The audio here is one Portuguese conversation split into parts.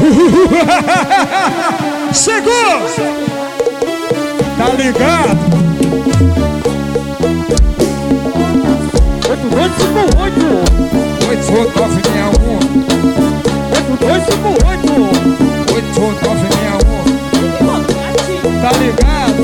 Chegou! Tá ligado? 8258 Tá ligado?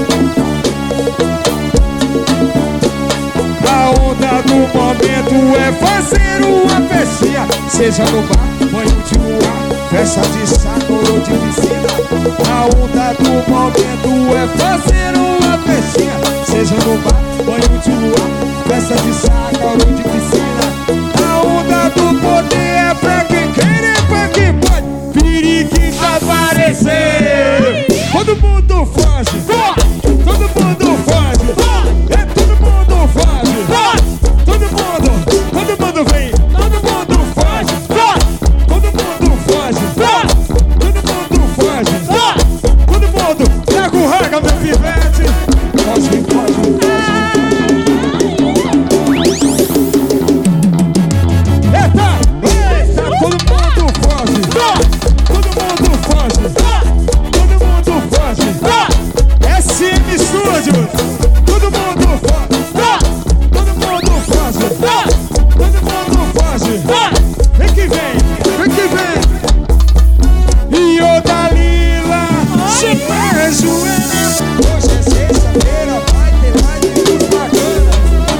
A onda do momento é fazer uma festinha, seja no bar, banho de luar, festa de saco ou de piscina. A onda do momento é fazer uma festinha, seja no bar, banho de luar, festa de saco ou de piscina. A onda do poder é pra quem quer e pra quem pode. Periquita aparecer, todo mundo foge, todo mundo foge, é todo mundo foge, todo mundo vem, todo mundo foge, todo mundo foge, todo mundo foge, todo mundo pega o raga, meu pivete, foge, foge, eita, todo mundo foge, todo mundo foge, todo mundo foge, SM Studios, todo mundo foge, todo mundo foge, todo mundo foge, vem que vem, vem que vem. E o Dalila, chama a Joana, hoje é sexta-feira, vai ter live dos bacanas.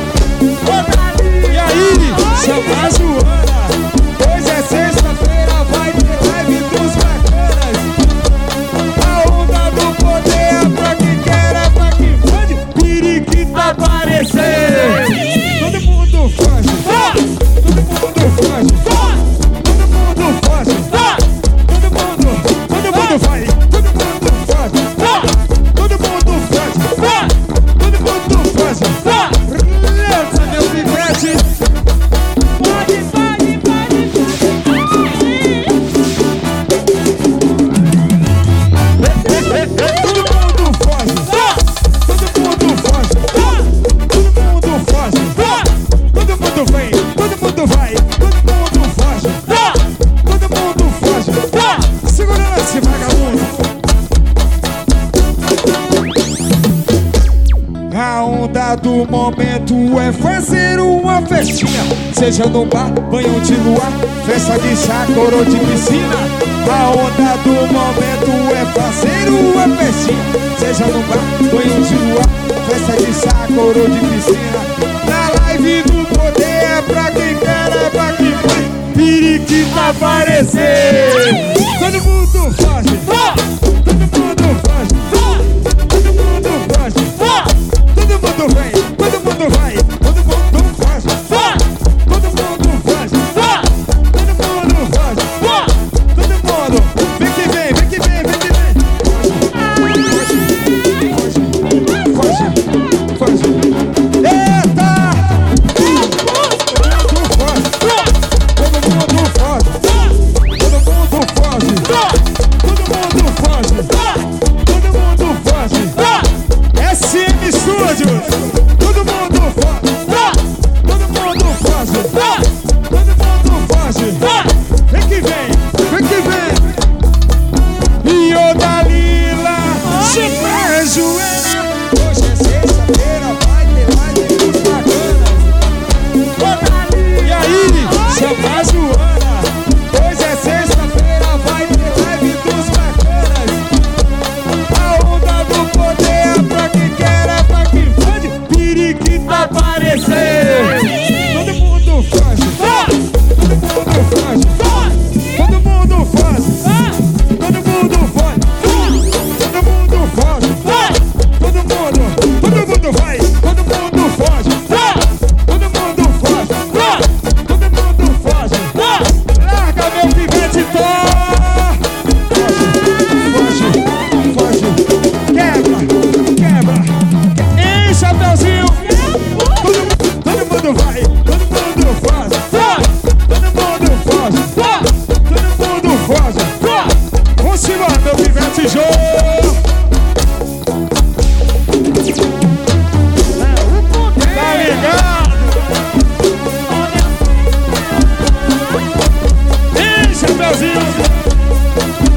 E aí, chama a Joana, hoje é sexta-feira, vai ter live dos bacanas. A onda do poder é pra quem quer, é pra quem pode. Periquita aparecer, todo mundo foge, todo mundo foge, todo mundo foge, todo mundo vai, todo mundo foge, todo mundo foge, todo mundo foge. Lança meu pivete. Pode, pode, pode, todo mundo foge, todo mundo foge, todo mundo foge, todo mundo vem, todo mundo vai, todo mundo foge, todo mundo foge. Segura esse vagabundo. A onda do momento é fazer uma festinha, seja no bar, banho de luar, festa de saco ou de piscina. A onda do momento é fazer uma festinha, seja no bar, banho de luar, festa de saco ou de piscina. Na live do poder é pra quem quer, é pra quem vai. Periquita aparecer, todo mundo foge, todo mundo foge, todo mundo foge, todo mundo vem, todo mundo vai, todo mundo foge, todo mundo foge, todo mundo foge, todo mundo, vem que vem, vem que vem, vem que vem. Foge, foge, foge, eita! Todo mundo foge, todo mundo foge, todo mundo foge, todo mundo foge, todo mundo foge. SM Studios, todo mundo foge, todo mundo foge, todo mundo foge. Vem que vem, vem que vem. E o Dalila, chama a Joana, hoje é sexta-feira, vai ter live dos bacanas. E aí, chama a Joana, hoje é sexta-feira, vai ter live dos bacanas. A onda do poder é pra quem quer, é pra quem pode. Periquita aparecer, todo mundo foge, todo mundo foge, todo mundo foge, todo mundo foge, todo mundo foge, todo mundo vai, todo mundo foge, todo mundo foge, todo mundo foge. Larga meu pivete, foge, foge, quebra, quebra, ei, chapeuzinho, todo mundo vai, todo mundo foge, todo mundo foge, todo mundo foge. Vamos embora, meu pivete, jogo. Tá ligado? Ei, chapeuzinho.